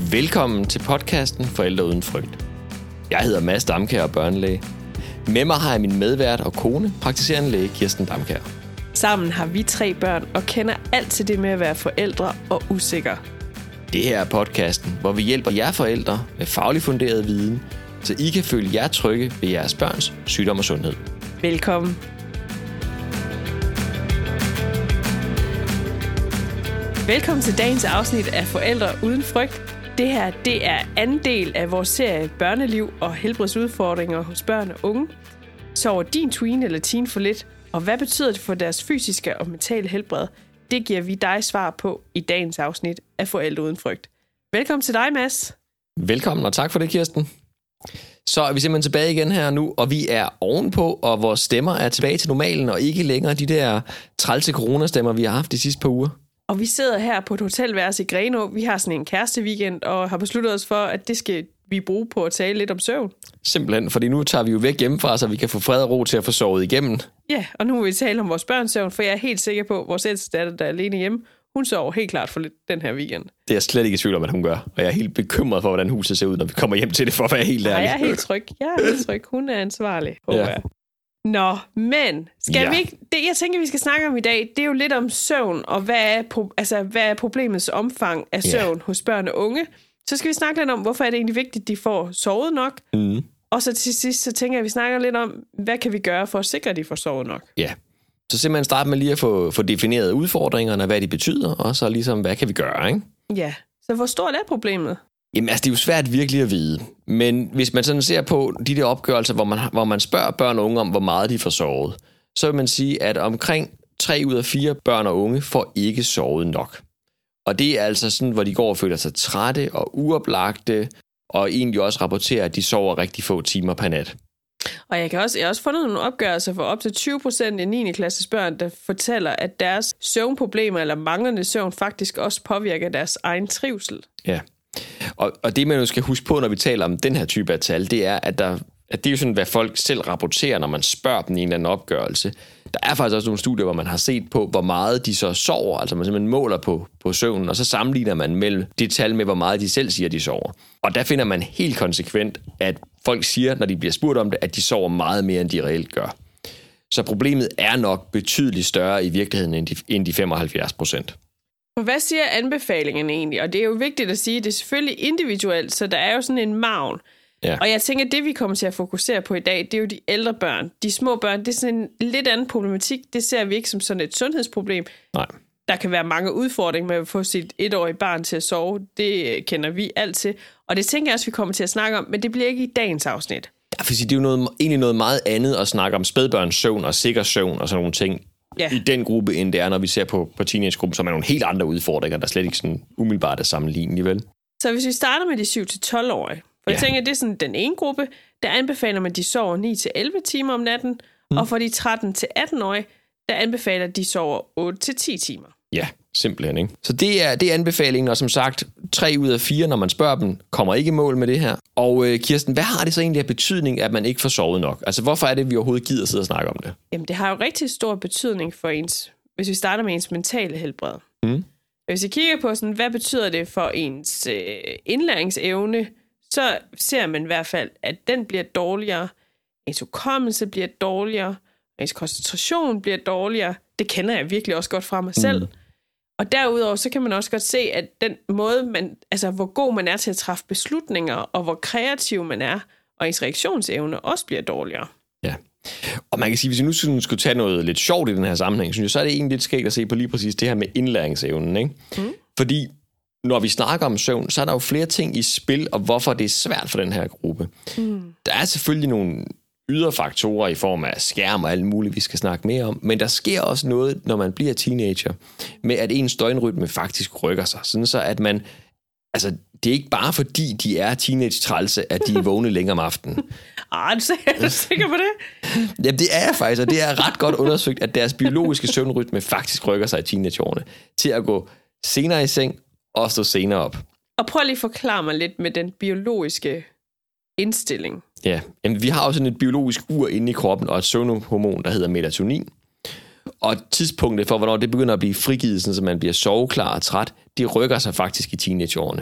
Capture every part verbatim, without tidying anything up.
Velkommen til podcasten Forældre uden frygt. Jeg hedder Mads Damkjær og børnelæge. Med mig har jeg min medvært og kone, praktiserende læge Kirsten Damkjær. Sammen har vi tre børn og kender alt til det med at være forældre og usikker. Det her er podcasten, hvor vi hjælper jer forældre med fagligt funderet viden, så I kan føle jer trygge ved jeres børns sygdom og sundhed. Velkommen. Velkommen til dagens afsnit af Forældre uden frygt. Det her, det er anden del af vores serie Børneliv og helbredsudfordringer hos børn og unge. Sover din tween eller teen for lidt, og hvad betyder det for deres fysiske og mentale helbred? Det giver vi dig svar på i dagens afsnit af Forældre uden frygt. Velkommen til dig, Mads. Velkommen, og tak for det, Kirsten. Så er vi simpelthen tilbage igen her nu, og vi er ovenpå, og vores stemmer er tilbage til normalen, og ikke længere de der trælse coronastemmer, vi har haft de sidste par uger. Og vi sidder her på et hotelværelse i Grenå. Vi har sådan en kæresteweekend, og har besluttet os for, at det skal vi bruge på at tale lidt om søvn. Simpelthen, fordi nu tager vi jo væk hjemmefra, så vi kan få fred og ro til at få sovet igennem. Ja, og nu vil vi tale om vores børns søvn, for jeg er helt sikker på, at vores ældste datter, der er alene hjemme, hun sover helt klart for lidt den her weekend. Det er jeg slet ikke i tvivl om, at hun gør. Og jeg er helt bekymret for, hvordan huset ser ud, når vi kommer hjem til det, for at være helt ærlig. Ja, jeg er helt tryg. Jeg er helt tryg. Hun er ansvarlig, håber ja. jeg. Nå, men skal ja. vi ikke, det jeg tænker, vi skal snakke om i dag, det er jo lidt om søvn, og hvad er, altså, hvad er problemets omfang af søvn ja. hos børn og unge. Så skal vi snakke lidt om, hvorfor er det egentlig vigtigt, at de får sovet nok. Mm. Og så til sidst, så tænker jeg, at vi snakker lidt om, hvad kan vi gøre for at sikre, at de får sovet nok. Ja, så simpelthen starte med lige at få, få defineret udfordringerne, hvad de betyder, og så ligesom, hvad kan vi gøre, ikke? Ja, så hvor stort er problemet? Jamen altså, det er jo svært virkelig at vide. Men hvis man sådan ser på de der opgørelser, hvor man, hvor man spørger børn og unge om, hvor meget de får sovet, så vil man sige, at omkring tre ud af fire børn og unge får ikke sovet nok. Og det er altså sådan, hvor de går og føler sig trætte og uoplagte, og egentlig også rapporterer, at de sover rigtig få timer per nat. Og jeg, kan også, jeg har også fundet nogle opgørelser for op til tyve procent af niende klasses børn, der fortæller, at deres søvnproblemer eller manglende søvn faktisk også påvirker deres egen trivsel. Ja. Og, og det, man jo skal huske på, når vi taler om den her type af tal, det er, at, der, at det er jo sådan, hvad folk selv rapporterer, når man spørger dem i en eller anden opgørelse. Der er faktisk også nogle studier, hvor man har set på, hvor meget de så sover, altså man simpelthen måler på, på søvnen, og så sammenligner man mellem det tal med, hvor meget de selv siger, de sover. Og der finder man helt konsekvent, at folk siger, når de bliver spurgt om det, at de sover meget mere, end de reelt gør. Så problemet er nok betydeligt større i virkeligheden, end de, end de femoghalvfjerds procent. Hvad siger anbefalingen egentlig? Og det er jo vigtigt at sige, at det er selvfølgelig individuelt, så der er jo sådan en margen. Ja. Og jeg tænker, at det vi kommer til at fokusere på i dag, det er jo de ældre børn. De små børn, det er sådan en lidt anden problematik. Det ser vi ikke som sådan et sundhedsproblem. Nej. Der kan være mange udfordringer med at få sit etårige barn til at sove. Det kender vi alt til. Og det tænker jeg også, vi kommer til at snakke om, men det bliver ikke i dagens afsnit. Ja, for det er jo noget, egentlig noget meget andet at snakke om spædbørns søvn og sikker søvn og sådan nogle ting. Ja. I den gruppe, end det er, når vi ser på, på teenagegruppen, som er nogle helt andre udfordringer, der slet ikke sådan umiddelbart er sammenlignelige, vel? Så hvis vi starter med de syv til tolv-årige, for ja. jeg tænker, at det er sådan den ene gruppe, der anbefaler man, at de sover ni til elleve timer om natten, mm. og for de tretten til atten-årige, der anbefaler, at de sover otte til ti timer. Ja, simpelthen, ikke? Så det er, det er anbefalingen, og som sagt, tre ud af fire, når man spørger dem, kommer ikke i mål med det her. Og øh, Kirsten, hvad har det så egentlig af betydning, at man ikke får sovet nok? Altså, hvorfor er det, vi overhovedet gider sidde og snakke om det? Jamen, det har jo rigtig stor betydning for ens, hvis vi starter med ens mentale helbred. Mm. Hvis vi kigger på sådan, hvad betyder det for ens øh, indlæringsevne, så ser man i hvert fald, at den bliver dårligere, ens hukommelse bliver dårligere, ens koncentration bliver dårligere. Det kender jeg virkelig også godt fra mig selv. Mm. Og derudover, så kan man også godt se, at den måde, man, altså hvor god man er til at træffe beslutninger, og hvor kreativ man er, og ens reaktionsevne også bliver dårligere. Ja, og man kan sige, hvis vi nu skulle tage noget lidt sjovt i den her sammenhæng, synes jeg, så er det egentlig lidt skægt at se på lige præcis det her med indlæringsevnen, ikke? Mm. Fordi når vi snakker om søvn, så er der jo flere ting i spil, og hvorfor det er svært for den her gruppe. Mm. Der er selvfølgelig nogle ydre faktorer i form af skærm og alt muligt, vi skal snakke mere om. Men der sker også noget, når man bliver teenager, med at ens døgnrytme faktisk rykker sig. Sådan så, at man... Altså, det er ikke bare fordi, de er teenage-trælse, at de er vågne længere om aftenen. Ah, er du sikker på det? Jamen, det er jeg faktisk, og det er ret godt undersøgt, at deres biologiske søvnrytme faktisk rykker sig i teenageårene til at gå senere i seng og stå senere op. Og prøv lige at forklare mig lidt med den biologiske indstilling. Ja, jamen, vi har jo sådan et biologisk ur inde i kroppen, og et søvnhormon, der hedder melatonin. Og tidspunktet for, hvornår det begynder at blive frigivet, så man bliver soveklar og træt, det rykker sig faktisk i teenageårene.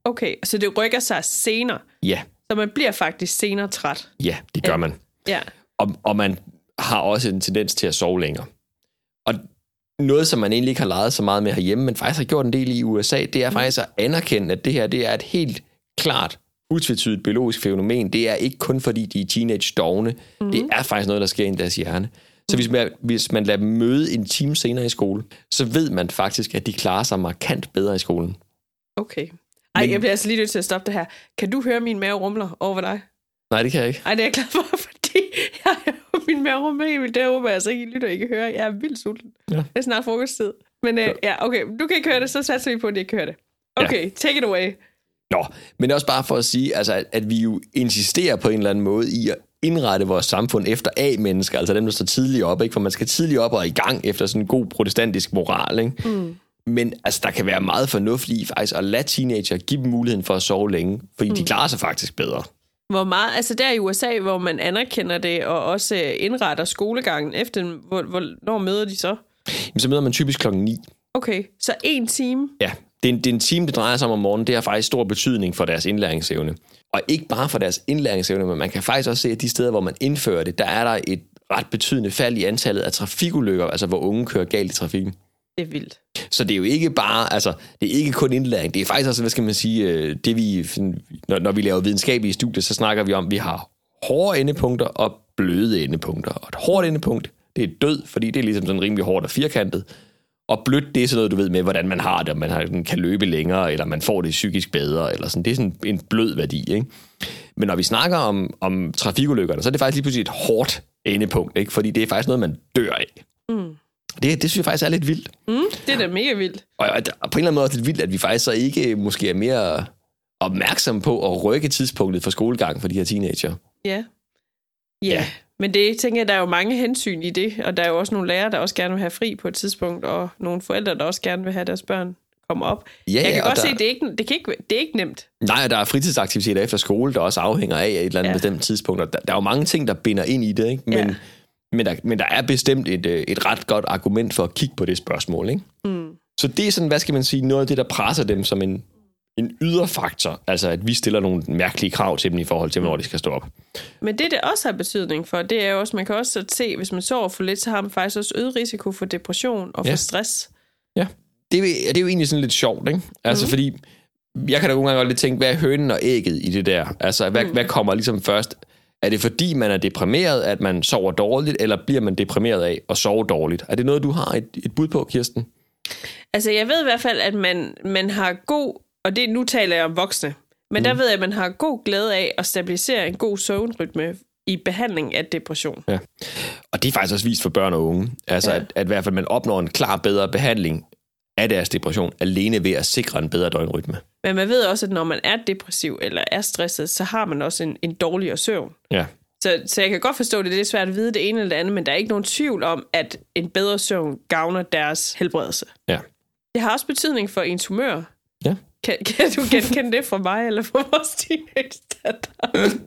Okay, så det rykker sig senere? Ja. Så man bliver faktisk senere træt? Ja, det gør man. Ja. Og, og man har også en tendens til at sove længere. Og noget, som man egentlig ikke har leget så meget med herhjemme, men faktisk har gjort en del i U S A, det er mm. faktisk at anerkende, at det her det er et helt klart, utvetydigt biologisk fænomen. Det er ikke kun fordi, de er teenage-dovne. Mm. Det er faktisk noget, der sker i deres hjerne. Så hvis man, hvis man lader dem møde en time senere i skole, så ved man faktisk, at de klarer sig markant bedre i skolen. Okay. Ej, men, jeg bliver altså lige nødt til at stoppe det her. Kan du høre min mave rumler over dig? Nej, det kan jeg ikke. Ej, det er jeg glad for, fordi jeg hører min mave rumler helt vildt. Det håber jeg altså ikke, I lytter ikke høre. Jeg er vildt sulten. Ja. Det er snart frokosttid. Men øh, ja, okay. Du kan ikke høre det, så satser vi på, at jeg kan høre det. Okay, ja. Take it away. Nå, men det er også bare for at sige, altså, at, at vi jo insisterer på en eller anden måde i at indrette vores samfund efter A-mennesker, altså dem, der står tidligt op, ikke? For man skal tidligt op og i gang efter sådan en god protestantisk moral, ikke? Mm. Men altså, der kan være meget fornuft i faktisk at lade teenager give dem muligheden for at sove længe, fordi mm. de klarer sig faktisk bedre. Hvor meget, altså der i U S A, hvor man anerkender det og også indretter skolegangen efter, hvor, hvornår møder de så? Jamen, så møder man typisk klokken ni. Okay, så en time? Ja, det er, en, det er en time, det drejer sig om om morgenen. Det har faktisk stor betydning for deres indlæringsevne. Og ikke bare for deres indlæringsevne, men man kan faktisk også se, at de steder, hvor man indfører det, der er der et ret betydende fald i antallet af trafikulykker, altså hvor unge kører galt i trafikken. Det er vildt. Så det er jo ikke bare, altså, det er ikke kun indlæring, det er faktisk også, hvad skal man sige, det vi, når, når vi laver videnskabelige studier, så snakker vi om, at vi har hårde endepunkter og bløde endepunkter. Og et hårdt endepunkt, det er død, fordi det er ligesom sådan rimelig hårdt og firkantet. Og blødt, det er sådan noget, du ved med, hvordan man har det, om man kan løbe længere, eller man får det psykisk bedre, eller sådan. Det er sådan en blød værdi, ikke? Men når vi snakker om, om trafikulykkerne, så er det faktisk lige pludselig et hårdt endepunkt, ikke? Fordi det er faktisk noget, man dør af. Mm. Det, det synes jeg faktisk er lidt vildt. Mm, det er da mega vildt. Og, og på en eller anden måde også lidt vildt, at vi faktisk så ikke måske er mere opmærksomme på at rykke tidspunktet for skolegang for de her teenager. Ja. Yeah. Yeah. Ja. Men det tænker jeg, der er jo mange hensyn i det, og der er jo også nogle lærere, der også gerne vil have fri på et tidspunkt, og nogle forældre, der også gerne vil have deres børn komme op. Ja, jeg kan godt der... se, at det er, ikke, det, kan ikke, det er ikke nemt. Nej, der er fritidsaktiviteter efter skole, der også afhænger af et eller andet ja. bestemt tidspunkt. Der, der er jo mange ting, der binder ind i det, ikke? Men, ja. men, der, men der er bestemt et, et ret godt argument for at kigge på det spørgsmål, ikke? Mm. Så det er sådan, hvad skal man sige, noget af det, der presser dem som en, en yderfaktor, altså at vi stiller nogle mærkelige krav til dem i forhold til, hvornår de skal stå op. Men det, det også har betydning for, det er jo også, man kan også se, hvis man sover for lidt, så har man faktisk også øget risiko for depression og for ja. stress. Ja, det er, det er jo egentlig sådan lidt sjovt, ikke? Altså mm. fordi, jeg kan da nogle gange godt lidt tænke, hvad er hønen og ægget i det der? Altså, hvad, mm. hvad kommer ligesom først? Er det fordi, man er deprimeret, at man sover dårligt, eller bliver man deprimeret af at sove dårligt? Er det noget, du har et, et bud på, Kirsten? Altså, jeg ved i hvert fald, at man, man har god, og det, nu taler jeg om voksne, men mm. der ved jeg, at man har god glæde af at stabilisere en god søvnrytme i behandling af depression. Ja. Og det er faktisk også vist for børn og unge. Altså, ja. at, at i hvert fald man opnår en klar bedre behandling af deres depression, alene ved at sikre en bedre døgnrytme. Men man ved også, at når man er depressiv eller er stresset, så har man også en, en dårligere søvn. Ja. Så, så jeg kan godt forstå, at det er lidt svært at vide det ene eller det andet, men der er ikke nogen tvivl om, at en bedre søvn gavner deres helbredelse. Ja. Det har også betydning for ens humør. Ja. Kan, kan du genkende det fra mig eller fra vores teenage-datter?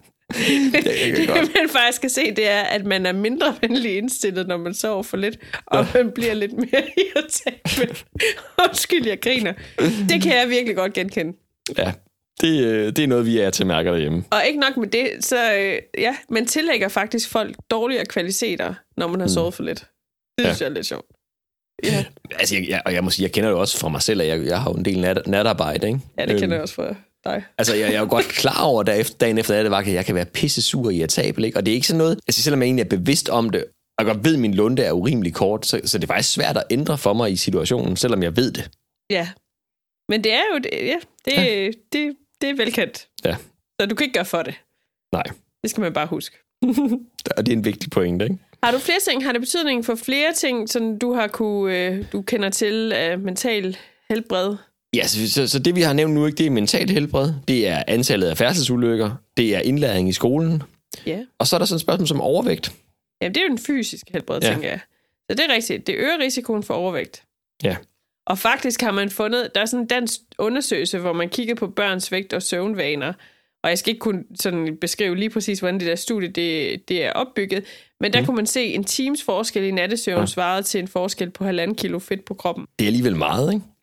Det man faktisk skal se, det er, at man er mindre venlig indstillet, når man sover for lidt, og ja. man bliver lidt mere irritabel. Undskyld, jeg griner. Det kan jeg virkelig godt genkende. Ja, det, det er noget, vi er til mærker derhjemme. Og ikke nok med det, så ja, man tillægger faktisk folk dårligere kvaliteter, når man har sovet for lidt. Det synes ja. jeg er lidt sjovt. Ja. Altså, jeg, jeg, og jeg må sige, jeg kender det også fra mig selv, at jeg, jeg har jo en del nat, natarbejde, ikke? Ja, det kender øhm. jeg også fra dig. Altså, jeg, jeg er jo godt klar over, at efter, dagen efter det var, at jeg kan være pisse sur og irritabel, ikke? Og det er ikke sådan noget, altså selvom jeg egentlig er bevidst om det, og godt ved, at min lunde er urimelig kort, så, så det er faktisk svært at ændre for mig i situationen, selvom jeg ved det. Ja, men det er jo, ja, det, ja. det, det, det er velkendt. Ja. Så du kan ikke gøre for det. Nej. Det skal man bare huske. Og det er en vigtig pointe, ikke? Har du flere ting? Har det betydning for flere ting, som du har kunne, du kender til af mental helbred? Ja, så, så, så det vi har nævnt nu, ikke, det er mentalt helbred, det er antallet af færdselsulykker, det er indlæring i skolen, yeah. og så er der sådan et spørgsmål som overvægt. Jamen, det er jo den fysiske helbred, ja. tænker jeg. Så det er rigtigt. Det øger risikoen for overvægt. Ja. Og faktisk har man fundet, der er sådan en dansk undersøgelse, hvor man kigger på børns vægt og søvnvaner, og jeg skal ikke kunne sådan beskrive lige præcis, hvordan det der studie det, det er opbygget, men der mm. kunne man se en times forskel i nattesøvn ja. svaret til en forskel på halvanden kilo fedt på kroppen. Det er alligevel meget, ikke? Ja,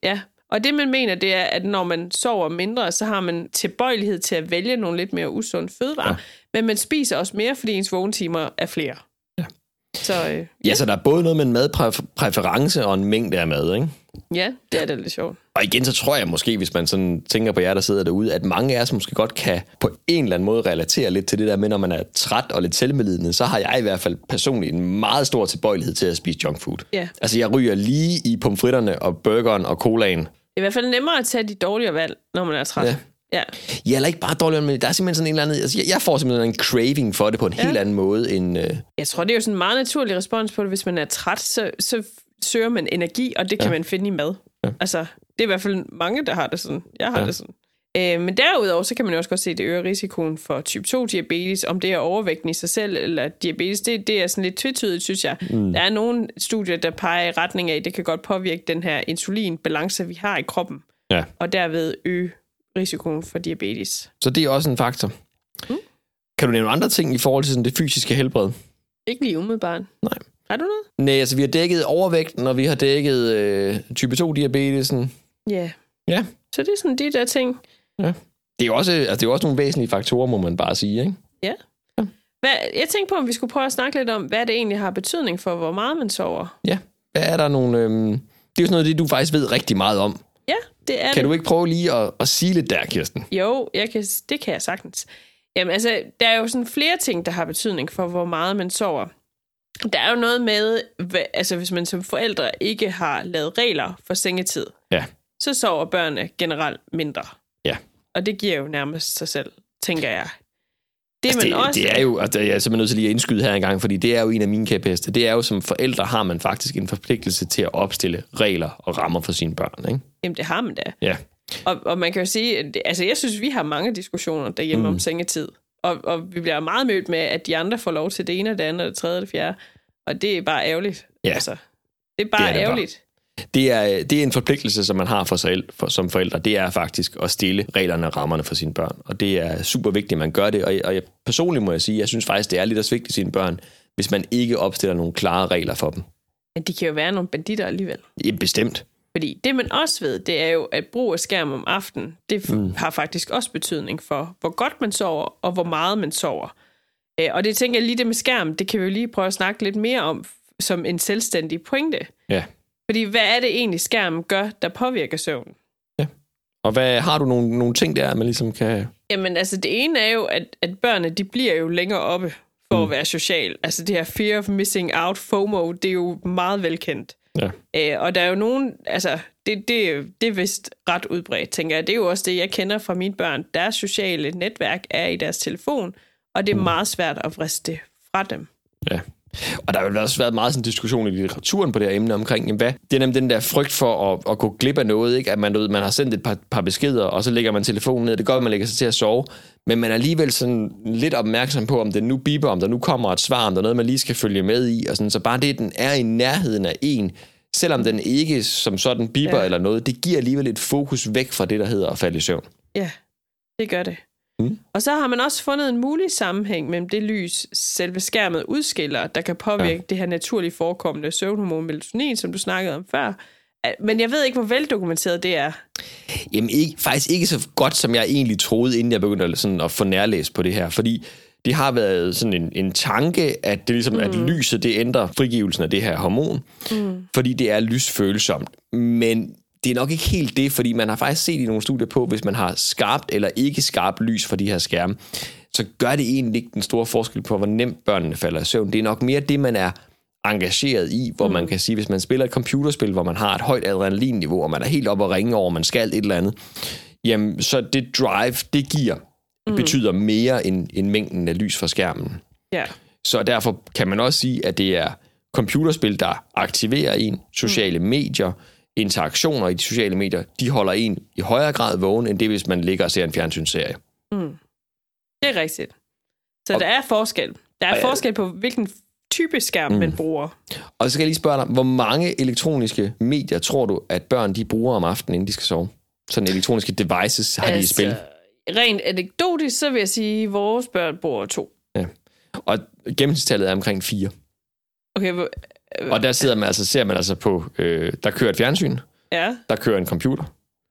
Og det, man mener, det er, at når man sover mindre, så har man tilbøjelighed til at vælge nogle lidt mere usunde fødevarer. Ja. Men man spiser også mere, fordi ens vågnetimer er flere. Ja. Så, øh, ja. ja, så der er både noget med en madpræference og en mængde af mad, ikke? Ja, det er da lidt sjovt. Og igen, så tror jeg måske, hvis man sådan tænker på jer, der sidder derude, at mange af os måske godt kan på en eller anden måde relatere lidt til det der med, når man er træt og lidt selvmedlidende, så har jeg i hvert fald personligt en meget stor tilbøjelighed til at spise junk food. Ja. Altså, jeg ryger lige i pomfritterne og burgeren og colaen. Det er i hvert fald nemmere at tage de dårligere valg, når man er træt. Ja. Ja. Ja, eller ikke bare dårligt, men der er simpelthen sådan en eller anden... Altså, jeg får simpelthen en craving for det på en ja. helt anden måde end... Øh... Jeg tror, det er jo sådan en meget naturlig respons på det. Hvis man er træt, så, så søger man energi, og det kan ja. man finde i mad. Ja. Altså, det er i hvert fald mange, der har det sådan. Jeg har ja. det sådan. Øh, men derudover, så kan man jo også godt se, at det øger risikoen for type to diabetes. Om det er overvægten i sig selv, eller diabetes, det, det er sådan lidt tvetydigt, synes jeg. Mm. Der er nogle studier, der peger i retning af, at det kan godt påvirke den her insulinbalance, vi har i kroppen. Ja. Og derved øge risikoen for diabetes. Så det er også en faktor. Mm. Kan du nævne andre ting i forhold til sådan det fysiske helbred? Ikke lige umiddelbart. Nej. Har du noget? Nej, altså vi har dækket overvægten, og vi har dækket øh, type to diabetesen. Yeah. Ja. Så det er sådan de der ting. Ja. Det er jo også, altså, det er jo også nogle væsentlige faktorer, må man bare sige, ikke? Ja. ja. Hvad, jeg tænkte på, om vi skulle prøve at snakke lidt om, hvad det egentlig har betydning for, hvor meget man sover. Ja. Hvad er der nogle... Øh... Det er jo sådan noget, det du faktisk ved rigtig meget om. Ja, det er Kan det. du ikke prøve lige at, at sige lidt der, Kirsten? Jo, jeg kan, det kan jeg sagtens. Jamen altså, der er jo sådan flere ting, der har betydning for, hvor meget man sover. Der er jo noget med, altså hvis man som forældre ikke har lavet regler for sengetid, ja. så sover børnene generelt mindre. Ja. Og det giver jo nærmest sig selv, tænker jeg. Det, altså, man det, også... det er jo, altså, jeg er simpelthen nødt til lige at indskyde her en gang, fordi det er jo en af mine kæpheste. Det er jo, som forældre har man faktisk en forpligtelse til at opstille regler og rammer for sine børn, ikke? Jamen, det har man da. Ja. Og, og man kan jo sige, at, altså jeg synes, vi har mange diskussioner derhjemme mm. om sengetid. Og, og vi bliver meget mødt med, at de andre får lov til det ene, det andet, det tredje, det fjerde. Og det er bare ærgerligt. Ja. Altså, det er bare det er det ærgerligt. Bare. Det er, det er en forpligtelse, som man har for sig for, som forældre. Det er faktisk at stille reglerne og rammerne for sine børn. Og det er super vigtigt, at man gør det. Og, og jeg, personligt må jeg sige, jeg synes faktisk, det er lidt at svigte sine børn, hvis man ikke opstiller nogle klare regler for dem. Men de kan jo være nogle banditter alligevel. Ja, bestemt. Fordi det, man også ved, det er jo, at brug af skærm om aftenen, det mm. har faktisk også betydning for, hvor godt man sover, og hvor meget man sover. Og det tænker jeg lige det med skærm, det kan vi jo lige prøve at snakke lidt mere om, som en selvstændig pointe. Ja. Fordi hvad er det egentlig, skærmen gør, der påvirker søvnen? Ja. Og hvad har du nogle, nogle ting der, man ligesom kan... Jamen altså, det ene er jo, at, at børnene, de bliver jo længere oppe for mm. at være social. Altså det her fear of missing out, FOMO, det er jo meget velkendt. Ja. Æ, og der er jo nogen, altså det, det, det er vist ret udbredt, tænker jeg. Det er jo også det, jeg kender fra mine børn. Deres sociale netværk er i deres telefon, og det er mm. meget svært at vriste det fra dem. Ja. Og der har jo også været meget sådan en diskussion i litteraturen på det her emne omkring, jamen hvad? Det er nemlig den der frygt for at, at gå glip af noget, ikke? At man, man har sendt et par, par beskeder, og så lægger man telefonen ned. Det gør, at man lægger sig til at sove, men man er alligevel sådan lidt opmærksom på, om det nu biber, om der nu kommer et svar, om der er noget, man lige skal følge med i, og sådan. Så bare det, den er i nærheden af en, selvom den ikke som sådan biber ja. eller noget, det giver alligevel et fokus væk fra det, der hedder at falde i søvn. Ja, det gør det. Mm. Og så har man også fundet en mulig sammenhæng mellem det lys, selve skærmet udskiller, der kan påvirke ja. det her naturligt forekommende søvnhormon melatonin, som du snakkede om før. Men jeg ved ikke, hvor veldokumenteret det er. Jamen ikke, faktisk ikke så godt, som jeg egentlig troede, inden jeg begyndte sådan at få nærlæst på det her. Fordi det har været sådan en, en tanke, at, det ligesom, mm. at lyset det ændrer frigivelsen af det her hormon, mm. fordi det er lysfølsomt. Men det er nok ikke helt det, fordi man har faktisk set i nogle studier på, hvis man har skarpt eller ikke skarpt lys for de her skærme, så gør det egentlig ikke den store forskel på, hvor nemt børnene falder i søvn. Det er nok mere det, man er engageret i, hvor mm. man kan sige, hvis man spiller et computerspil, hvor man har et højt adrenalinniveau, og man er helt oppe og ringe over, man skal et eller andet, jamen så det drive, det giver, mm. betyder mere end, end mængden af lys fra skærmen. Yeah. Så derfor kan man også sige, at det er computerspil, der aktiverer en, sociale mm. medier, interaktioner i de sociale medier, de holder en i højere grad vågen, end det, hvis man ligger og ser en fjernsynsserie. Mm. Det er rigtigt. Så og, der er forskel. Der er og, forskel på, hvilken type skærm mm. man bruger. Og så skal jeg lige spørge dig, hvor mange elektroniske medier tror du, at børn de bruger om aftenen, inden de skal sove? Sådan elektroniske devices har altså, de i spil? Rent anekdotisk, så vil jeg sige, at vores børn bruger to. Ja. Og gennemsnitstallet er omkring fire. Okay, og der sidder man altså, ser man altså på, øh, der kører et fjernsyn, ja. der kører en computer,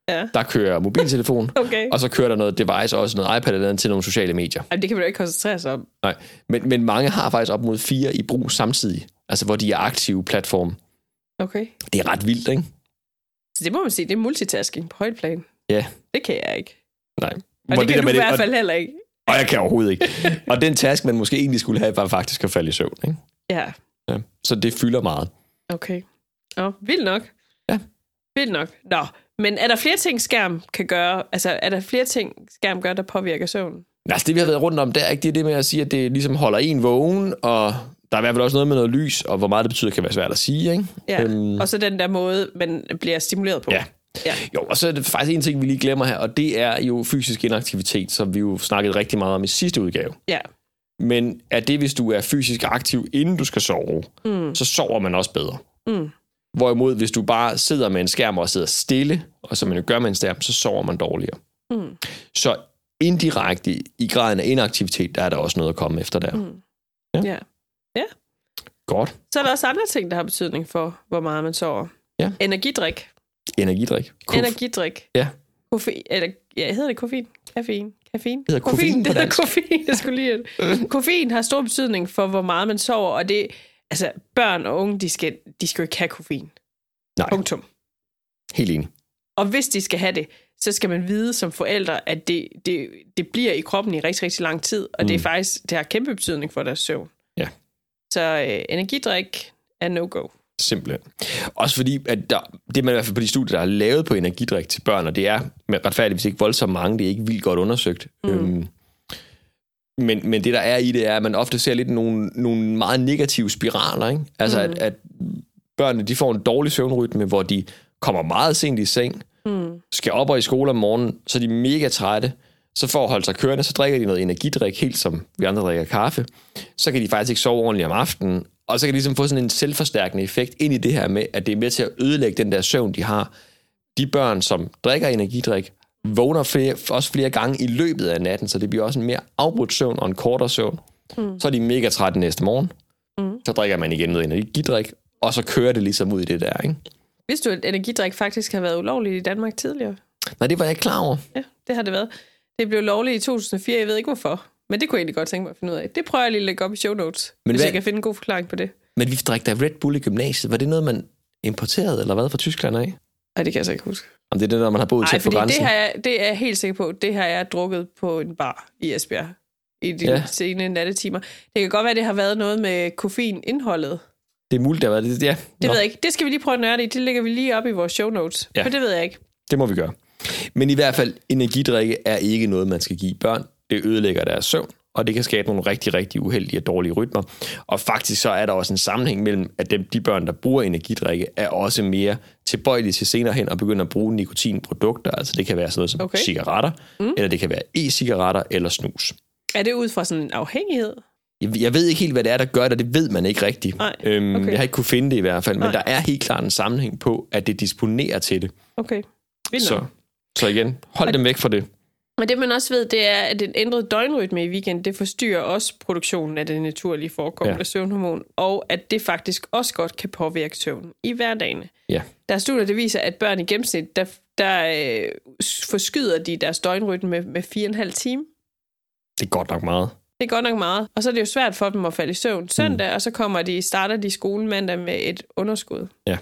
Ja. Der kører mobiltelefon, Okay. og så kører der noget device, også noget iPad eller andet til nogle sociale medier. Ej, det kan man jo ikke koncentrere sig om. Nej, men, men mange har faktisk op mod fire i brug samtidig, altså hvor de er aktive platform. Okay. Det er ret vildt, ikke? Så det må man sige, det er multitasking på højt plan. Ja. Det kan jeg ikke. Nej. Og Hvor det, det kan der du med i hvert og, fald heller ikke. og jeg kan overhovedet ikke. Og den task, man måske egentlig skulle have, var faktisk at falde i søvn, ikke? Ja. Ja. Så det fylder meget. Okay. Åh, vildt nok. Ja. Vildt nok. Nå, men er der flere ting, skærm kan gøre? Altså, er der flere ting, skærm gør, der påvirker søvnen? Altså det, vi har været rundt om, det er ikke det, det med at sige, at det ligesom holder en vågen, og der er i hvert fald også noget med noget lys, og hvor meget det betyder, kan være svært at sige, ikke? Ja, øhm, og så den der måde, man bliver stimuleret på. Ja. Ja. Jo, og så er det faktisk en ting, vi lige glemmer her, og det er jo fysisk inaktivitet, som vi jo snakkede rigtig meget om i sidste udgave. Ja. Men er det, hvis du er fysisk aktiv, inden du skal sove, mm. så sover man også bedre. Mm. Hvorimod, hvis du bare sidder med en skærm og sidder stille, og som man jo gør med en skærm, så sover man dårligere. Mm. Så indirekte i graden af inaktivitet, der er der også noget at komme efter der. Mm. Ja. ja. Ja. Godt. Så er der også andre ting, der har betydning for, hvor meget man sover. Ja. Energidrik. Energidrik. Kof- Energidrik. Ja. Koffein. Eller, ja, hedder det koffein? Kaffein. Kaffein. Det hedder koffein på dansk. Koffein, jeg skulle lige... Koffein har stor betydning for, hvor meget man sover, og det... Altså, børn og unge, de skal, de skal jo ikke have koffein. Nej. Punktum. Helt enig. Og hvis de skal have det, så skal man vide som forældre, at det, det, det bliver i kroppen i rigtig, rigtig lang tid, og mm. det er faktisk, det har kæmpe betydning for deres søvn. Ja. Så øh, energidrik er no-go. Simpelthen. Også fordi, at der, det man i hvert fald på de studier, der er lavet på energidrik til børn, og det er med retfærdigvis ikke voldsomt mange, det er ikke vildt godt undersøgt. Mm. Øhm, men, men det der er i det, er, at man ofte ser lidt nogle, nogle meget negative spiraler. Ikke? Altså, mm. at, at børnene de får en dårlig søvnrytme, hvor de kommer meget sent i seng, mm. skal op og i skole om morgenen, så er de mega trætte, så for at holde sig kørende, så drikker de noget energidrik, helt som vi andre drikker kaffe. Så kan de faktisk ikke sove ordentligt om aftenen, og så kan de ligesom få sådan en selvforstærkende effekt ind i det her med, at det er med til at ødelægge den der søvn, de har. De børn, som drikker energidrik, vågner flere, også flere gange i løbet af natten, så det bliver også en mere afbrudt søvn og en kortere søvn. Mm. Så er de mega trætte næste morgen. Mm. Så drikker man igen noget energidrik, og så kører det ligesom ud i det der, ikke? Vidste du, at energidrik faktisk har været ulovligt i Danmark tidligere? Nej, det var jeg ikke klar over. Ja, det har det været. Det blev lovligt i to tusind og fire, jeg ved ikke hvorfor. Men det kunne jeg egentlig godt tænke mig at finde ud af. Det prøver jeg lige at lægge op i show notes, men hvis hvad? jeg kan finde en god forklaring på det. Men vi drak da Red Bull i gymnasiet. Var det noget, man importerede, eller hvad, fra Tyskland af? Nej, det kan jeg så ikke huske. Om det er det, når man har boet tæt på grænsen? det, har jeg, det er jeg helt sikker på. Det har jeg drukket på en bar i Esbjerg i de ja. sene nattetimer. Det kan godt være, det har været noget med koffeinindholdet. Det er muligt, det har været det. Ja. Det ved jeg ikke. Det skal vi lige prøve at nørde i. Det lægger vi lige op i vores show notes. Ja. For det ved jeg ikke. Det må vi gøre. Men i hvert fald, energidrikke er ikke noget, man skal give børn. Det ødelægger deres søvn, og det kan skabe nogle rigtig, rigtig uheldige og dårlige rytmer. Og faktisk så er der også en sammenhæng mellem, at dem, de børn, der bruger energidrikke, er også mere tilbøjelige til senere hen at begynde at bruge nikotinprodukter. Altså det kan være sådan noget som okay. cigaretter, mm. eller det kan være e-cigaretter eller snus. Er det ud fra sådan en afhængighed? Jeg, jeg ved ikke helt, hvad det er, der gør det. Det ved man ikke rigtigt. Nej, øhm, okay. Jeg har ikke kunne finde det i hvert fald, men Nej. der er helt klart en sammenhæng på, at det disponerer til det. Okay. Så, så igen, hold og dem væk fra det. Men det man også ved, det er, at den ændrede døgnrytme i weekenden, det forstyrrer også produktionen af det naturlige forekommende ja. søvnhormon, og at det faktisk også godt kan påvirke søvnen i hverdagen. Ja. Der er studier, der viser, at børn i gennemsnit, der, der øh, forskyder de deres døgnrytme med, med fire og en halv time. Det er godt nok meget. Det er godt nok meget. Og så er det jo svært for dem at falde i søvn søndag, mm. og så kommer de, starter de i skolen mandag med et underskud. Ja.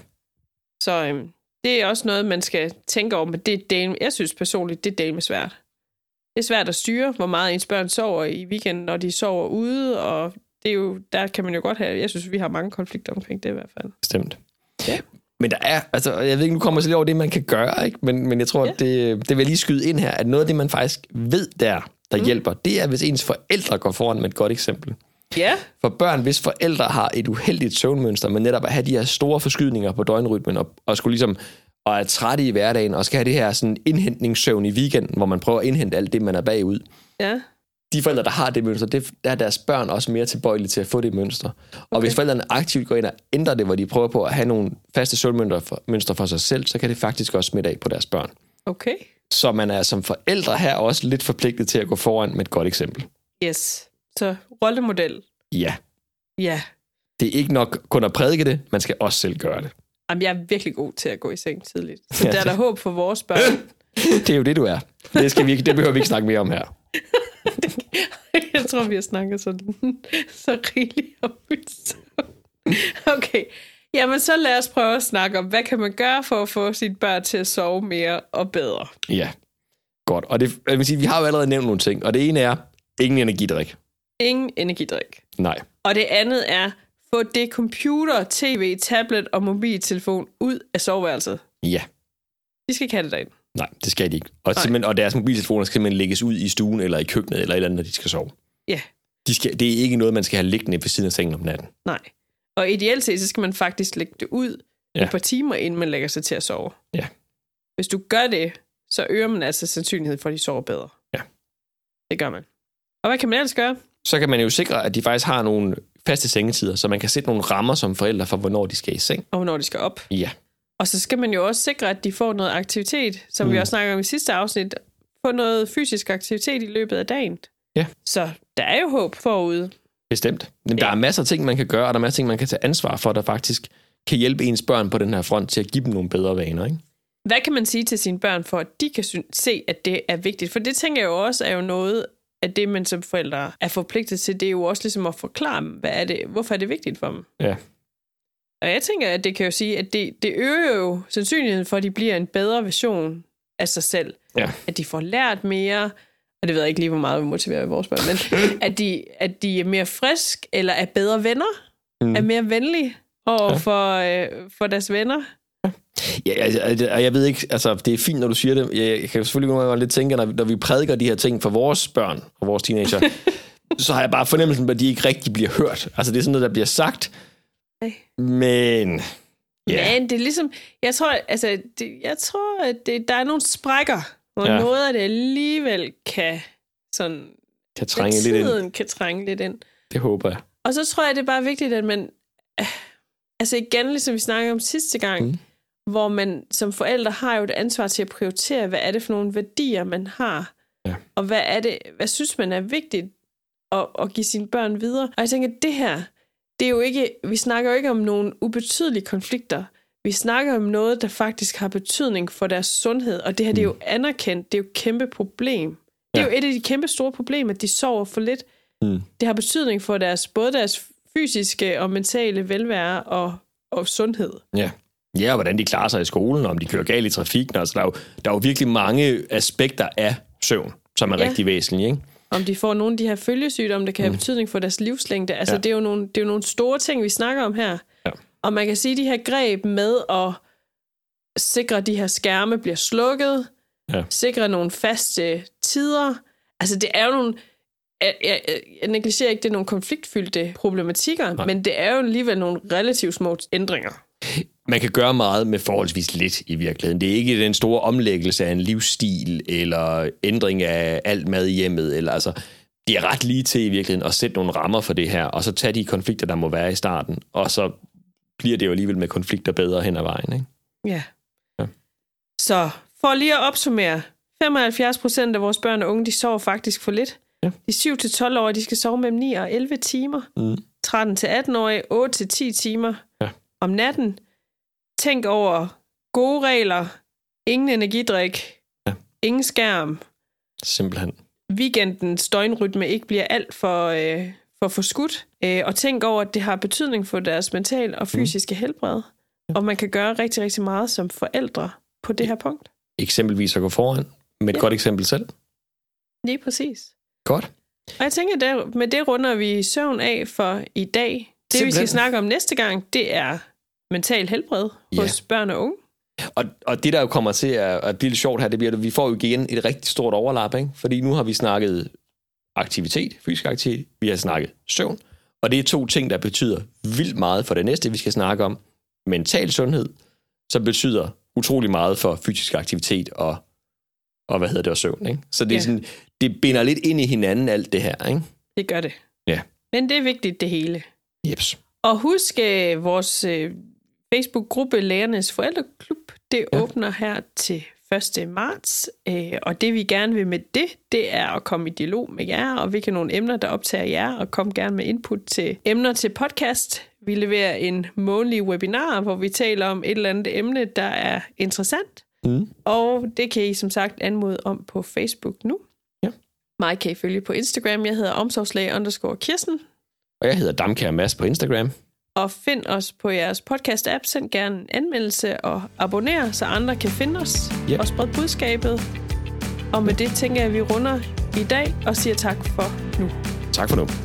Så øhm, det er også noget, man skal tænke over, men det er del, jeg synes personligt, det er del med svært. Det er svært at styre, hvor meget ens børn sover i weekenden, når de sover ude, og det er jo, der kan man jo godt have, jeg synes, vi har mange konflikter omkring det i hvert fald. Bestemt. Ja. Men der er, altså, jeg ved ikke, nu kommer jeg så lige over det, man kan gøre, ikke? Men, men jeg tror, ja. at det, det vil jeg lige skyde ind her, at noget af det, man faktisk ved der, der mm. hjælper, det er, hvis ens forældre går foran med et godt eksempel. Ja. For børn, hvis forældre har et uheldigt søvnmønster, men netop at have de her store forskydninger på døgnrytmen, og, og skulle ligesom, og er trætte i hverdagen, og skal have det her sådan indhentningssøvn i weekenden, hvor man prøver at indhente alt det, man er bagud. Ja. De forældre, der har det mønster, det, der er deres børn også mere tilbøjelige til at få det mønster. Og okay. hvis forældrene aktivt går ind og ændrer det, hvor de prøver på at have nogle faste søvnmønstre for, mønstre for sig selv, så kan det faktisk også smitte af på deres børn. Okay. Så man er som forældre her også lidt forpligtet til at gå foran med et godt eksempel. Yes. Så rollemodel. Ja. Ja. Det er ikke nok kun at prædike det, man skal også selv gøre det. Jamen, jeg er virkelig god til at gå i seng tidligt. Så der er der håb for vores børn. Det er jo det, du er. Det, skal vi, det behøver vi ikke snakke mere om her. Jeg tror, vi har snakket sådan, så rigeligt om det. Okay, jamen så lad os prøve at snakke om, hvad kan man gøre for at få sit børn til at sove mere og bedre? Ja, godt. Og det, jeg vil sige, vi har jo allerede nævnt nogle ting, og det ene er ingen energidrik. Ingen energidrik. Nej. Og det andet er, få det computer, tv, tablet og mobiltelefon ud af soveværelset. Ja. De skal ikke have det derind. Nej, det skal de ikke. Og, og deres mobiltelefoner skal simpelthen lægges ud i stuen eller i køkkenet eller et eller andet, når de skal sove. Ja. De skal, det er ikke noget, man skal have liggende ved siden af sengen om natten. Nej. Og ideelt set, så skal man faktisk lægge det ud ja. et par timer, inden man lægger sig til at sove. Ja. Hvis du gør det, så øger man altså sandsynligheden for, at de sover bedre. Ja. Det gør man. Og hvad kan man ellers gøre? Så kan man jo sikre, at de faktisk har nogle faste sengetider, så man kan sætte nogle rammer som forældre for, hvornår de skal i seng. Og hvornår de skal op. Ja. Og så skal man jo også sikre, at de får noget aktivitet, som mm. vi også snakker om i sidste afsnit. Få noget fysisk aktivitet i løbet af dagen. Ja. Så der er jo håb forude. Bestemt. Men der ja. er masser af ting, man kan gøre, og der er masser af ting, man kan tage ansvar for, der faktisk kan hjælpe ens børn på den her front til at give dem nogle bedre vaner, ikke? Hvad kan man sige til sine børn, for at de kan se, at det er vigtigt? For det tænker jeg jo også er jo noget af det, man som forældre er forpligtet til. Det er jo også ligesom at forklare dem, hvad er det, hvorfor er det vigtigt for dem? Ja. Og jeg tænker, at det kan jo sige, at det, det øger jo sandsynligheden for, at de bliver en bedre version af sig selv. Ja. At de får lært mere, og det ved jeg ikke lige, hvor meget vi motiverer vores børn, men at de, at de er mere frisk, eller er bedre venner, mm. er mere venlige over ja. for, øh, for deres venner. Ja, altså, og jeg ved ikke, altså det er fint, når du siger det. Jeg, jeg kan jo selvfølgelig nogle lidt tænke, når vi, når vi prædiker de her ting for vores børn og vores teenager, så har jeg bare fornemmelsen, at de ikke rigtig bliver hørt. Altså det er sådan noget, der bliver sagt, men... Yeah. Men det er ligesom, jeg tror, altså, det, jeg tror, at det, der er nogle sprækker, hvor ja. noget af det alligevel kan sådan... Kan trænge lidt ind. kan trænge lidt ind. Det håber jeg. Og så tror jeg, det er bare vigtigt, at man... Øh, altså igen, ligesom vi snakkede om sidste gang, mm. hvor man som forældre har jo et ansvar til at prioritere, hvad er det for nogle værdier, man har, ja. og hvad er det, hvad synes man er vigtigt at, at give sine børn videre. Og jeg tænker, det her, det er jo ikke, vi snakker jo ikke om nogle ubetydelige konflikter. Vi snakker om noget, der faktisk har betydning for deres sundhed, og det her, mm. det er jo anerkendt, det er jo et kæmpe problem. Det er ja. jo et af de kæmpe store problemer, at de sover for lidt. Mm. Det har betydning for deres, både deres fysiske og mentale velvære og, og sundhed. Ja. Ja, og hvordan de klarer sig i skolen, og om de kører galt i trafikken. Altså, der, er jo, der er jo virkelig mange aspekter af søvn, som er ja. rigtig væsentlige, ikke? Om de får nogle af de her følgesygdomme, der kan have mm. betydning for deres livslængde. Altså, ja. det, er jo nogle, det er jo nogle store ting, vi snakker om her. Ja. Og man kan sige, at de her greb med at sikre, at de her skærme bliver slukket, ja. sikre nogle faste tider. Altså, det er jo nogle... Jeg, jeg, jeg negligerer ikke, det er nogle konfliktfyldte problematikker, Nej. men det er jo alligevel nogle relativt små ændringer. Man kan gøre meget med forholdsvis lidt i virkeligheden. Det er ikke den store omlæggelse af en livsstil, eller ændring af alt mad i hjemmet. Eller, altså, det er ret lige til i virkeligheden at sætte nogle rammer for det her, og så tage de konflikter, der må være i starten, og så bliver det jo alligevel med konflikter bedre hen ad vejen. Ikke? Ja. ja. Så for lige at opsummere, femoghalvfjerds procent af vores børn og unge, de sover faktisk for lidt. Ja. De syv til tolv-årige, de skal sove mellem ni og elleve timer. Mm. tretten til atten-årige, otte til ti timer ja. om natten. Tænk over gode regler, ingen energidrik, ja. ingen skærm. Simpelthen. Weekendens døgnrytme ikke bliver alt for, øh, for forskudt. Øh, og tænk over, at det har betydning for deres mentale og fysiske mm. helbred. Ja. Og man kan gøre rigtig, rigtig meget som forældre på det her punkt. Eksempelvis at gå foran med et ja. godt eksempel selv. Lige præcis. Godt. Og jeg tænker, der, med det runder vi søvn af for i dag. Det, Simpelthen. vi skal snakke om næste gang, det er mental helbred ja. hos børn og unge. Og, og det, der jo kommer til at, at blive lidt sjovt her, det bliver, at vi får jo igen et rigtig stort overlap, ikke? Fordi nu har vi snakket aktivitet, fysisk aktivitet, vi har snakket søvn, og det er to ting, der betyder vildt meget for det næste, vi skal snakke om. Mental sundhed, som betyder utrolig meget for fysisk aktivitet og, og hvad hedder det, og søvn, ikke? Så det, er ja. sådan, det binder lidt ind i hinanden, alt det her, ikke? Det gør det. Ja. Men det er vigtigt, det hele. Jeps. Og husk, øh, vores øh, Facebook-gruppe Lærernes Forældreklub, det ja. åbner her til første marts, øh, og det vi gerne vil med det, det er at komme i dialog med jer, og hvilke nogle emner, der optager jer, og kom gerne med input til emner til podcast. Vi leverer en månedlig webinar, hvor vi taler om et eller andet emne, der er interessant. Mm. Og det kan I som sagt anmode om på Facebook nu. Ja. Mig kan I følge på Instagram. Jeg hedder omsorgslæge underscore Kirsten. Og jeg hedder Damkær Mads på Instagram. Og find os på jeres podcast-app. Send gerne en anmeldelse og abonner, så andre kan finde os. Yep. Og spred budskabet. Og med det tænker jeg, at vi runder i dag og siger tak for nu. Tak for nu.